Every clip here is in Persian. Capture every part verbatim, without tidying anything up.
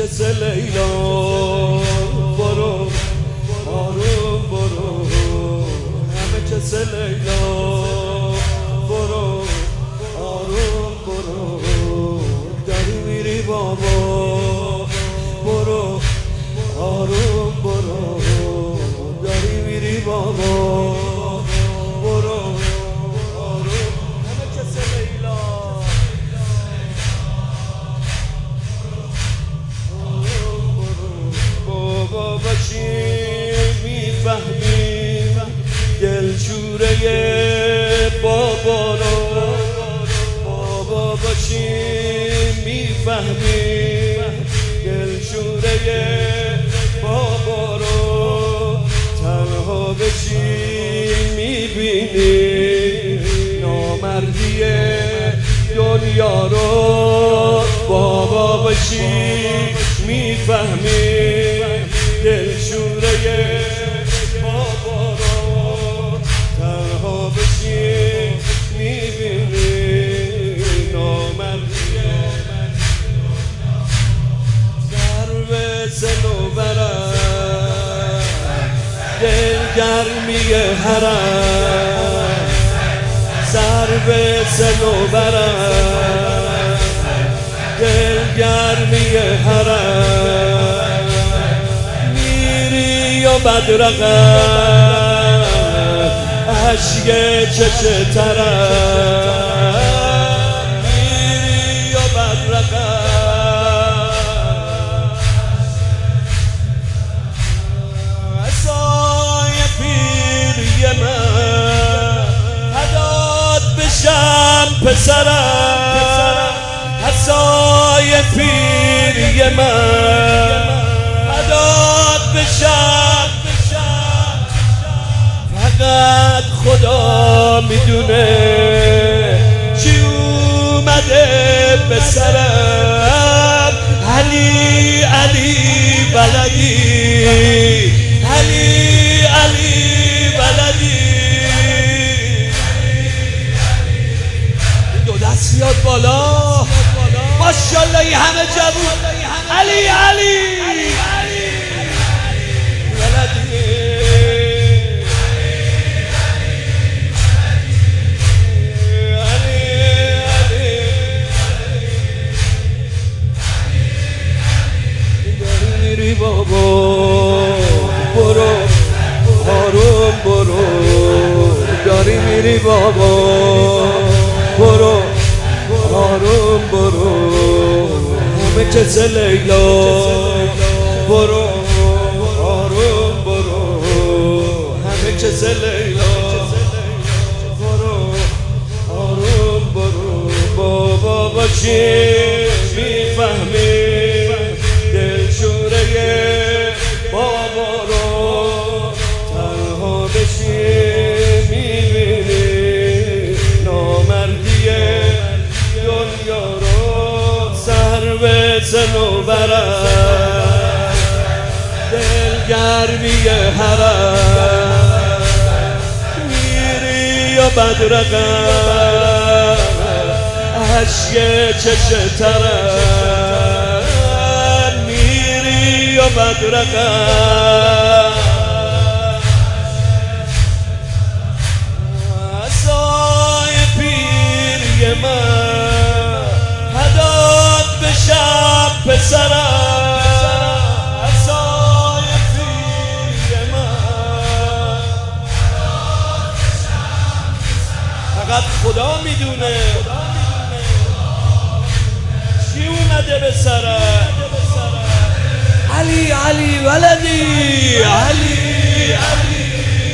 کس لیلا برو آروم برو همه کس لیلا برو آروم برو داری میری بابا برو آروم برو داری میری بابا برو آروم همه کس لیلا بابا باشی میفهمی دلشوره بابا رو بابا باشی میفهمی دلشوره بابا رو تنها بشی میبینی نامردی دنیا رو بابا باشی میفهمی دلشوره بابا رو تنها بشی میبینی نامردی سر به سنوبرم دلگرمی حرم سر به سنوبرم دلگرمی حرم میری و بدرقم عشق چشه ترم میری و بدرقم عصای پیری من هدات بشم پسرم عصای پیری من هدات بشم فقط خدا میدونه چی اومده به سرم علی علی بلدی علی علی بلدی دو دست بیاد بالا ماشاءالله این همه جوون علی علی بابا برو آروم برو داری میری بابا برو آروم برو همه کس لیلا برو آروم برو همه کس لیلا برو آروم برو بابا باشی میفهمی بابا رو تنها بشی میبینی نامردی دنیا رو سر به سنوبرم دلگرمی حرم میری و بدرقم عشق چشه ترم و بدرقم عصای پیری من هدات بشم پسرم عصای پیری من فقط خدا میدونه چی اومده به سرم علی علی ولدی علی علی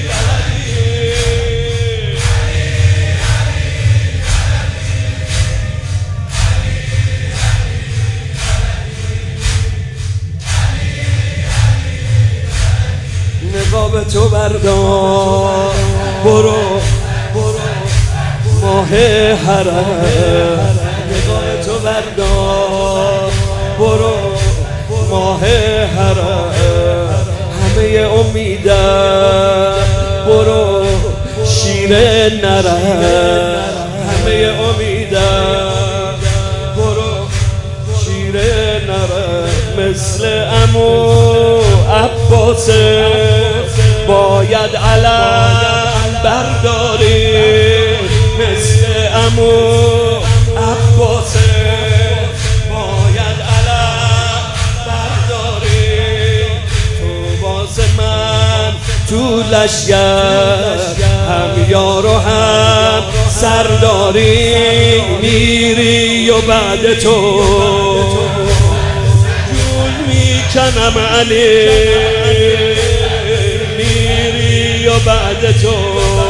نقاب تو بردار برو برو ماه حرم نقاب تو بردار برو ماه حرم همه امیدم برو شیر نرم همه امیدم برو شیر نرم مثل عمو عباس باید علم برداری، مثل عمو عباس باید علم برداری. تو باز من تو لشگر هم یار و هم سرداری، میری و بعد تو جون میکنم علی، میری و بعد تو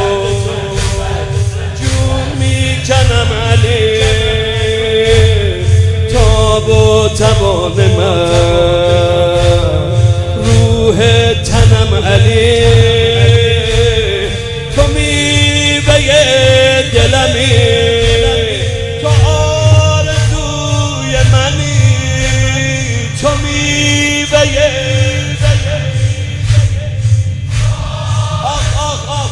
جون میکنم علی. تاب و توان من روح تنم علی، تو میوه دلمی، تو آرزوی منی، تو میوه. آخ آخ آخ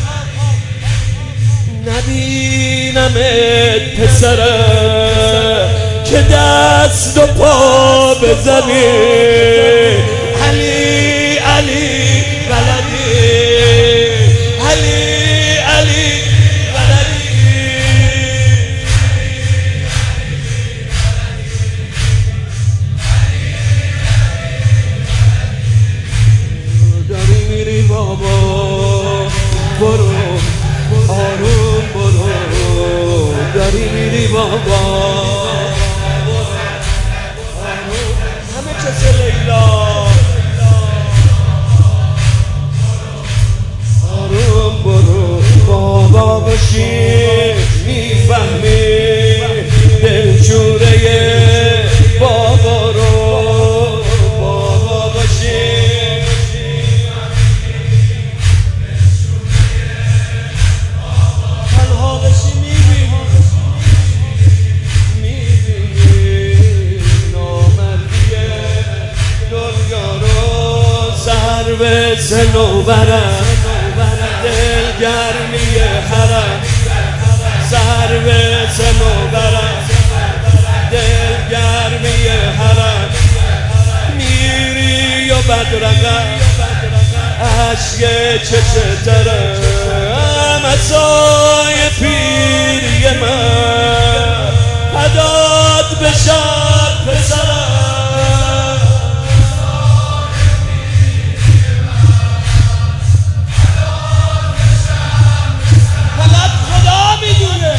نبینمت پسرم که دست و پا بزنی، علی علی بلدی، علی علی بلدی. داری میری بابا، برو آروم برو، داری میری بابا. همه کس لیلا آروم برو، بابا باشی میفهمی دلشوره بابا رو، بابا باشی تنها بشی میبینی، میبینی نامردی دنیا رو. سهر به سنوبرم دلگرمی حرم، سهر به سنوبرم دلگرمی حرم. میری و بدرقم عشق چشم ترم، عصای پیری من فدات بشم پسرم. فقط خدا میدونه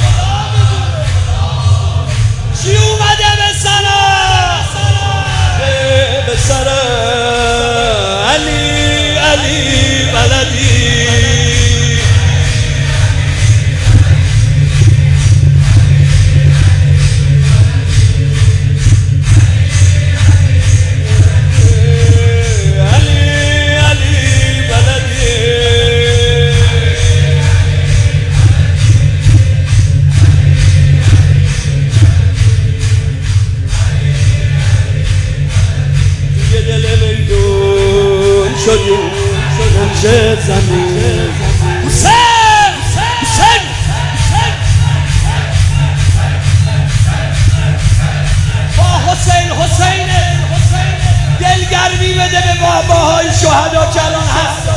چی اومده به سرم، به سرم. علی علی بلدی، شدیم نقشه زمین. حسین حسین با حسین حسین دلگرمی بده به باباهای شهدا که الان هست.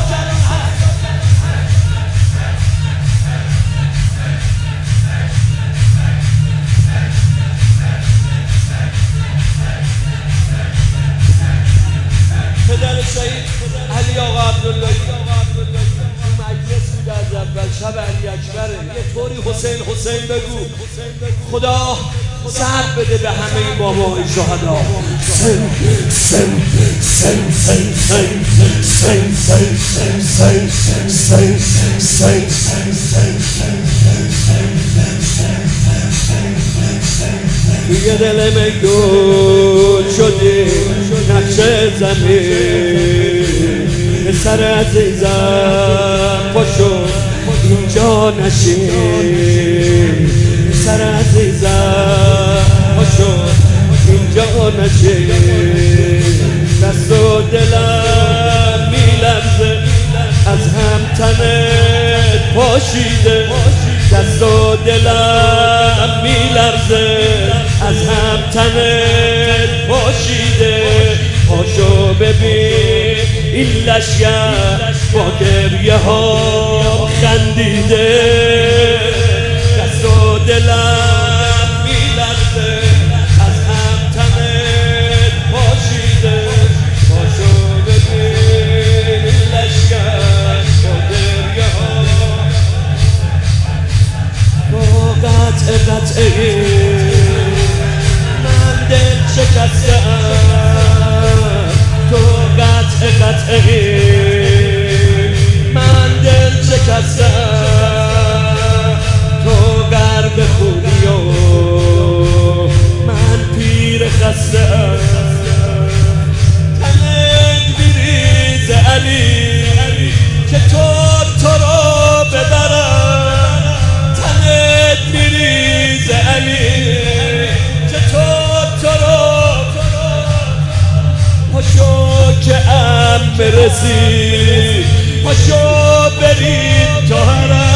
پدر شهید علی آقا عبدالله تو مجلس بود از اول، شب علی اکبره، یه طوری حسین حسین بگو خدا صبر بده به همه این باباهای شهدا. سن سن سن سن سن سن سن سن سن سن دیگه دل میدون شدی نقشه زمین، پسر عزیزم پاشو اینجا نشین، پسر عزیزم پاشو اینجا نشین. دست و دلم میلرزه از هم تنت پاشیده، دست و دلم میلرزه از هم تنت پاشیده. پاشو ببین این لشگر با گریه ها خندیده دست و دلم میلرزه از هم تنت پاشیده پاشو ببین این لشگر با گریه ها با قطع قطعه من دل شکستم تو قطع قطعه من دل شکستم تو غرب خونی و من پیر خستم تنت بریز علی که تو تو رو ببرم تنت بریز علی که تو تو رو پاشو که ام برسی پاشو بریم تا هرم